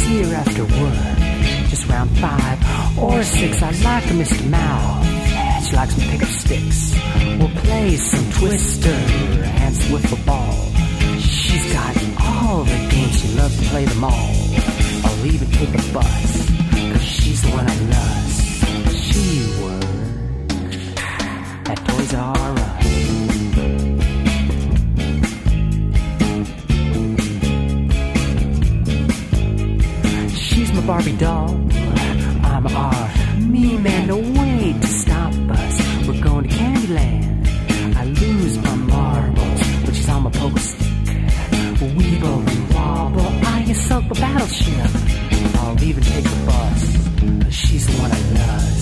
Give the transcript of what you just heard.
see her after work, just around 5 or 6. I like her, Mr. Mouth. She likes me to pick up sticks. We'll play some Twister and some wiffle ball. She's got all the games, she loves to play them all. I'll even take the bus, 'cause she's the one I love. She works at Toys R Us. She's my Barbie doll, I'm our me man, no way to stop us. We're going to Candyland. I lose my marbles, but she's on my poker stick. Weeble and wobble, I get sunk the battleship. I'll even take the bus, 'cause she's the one I love.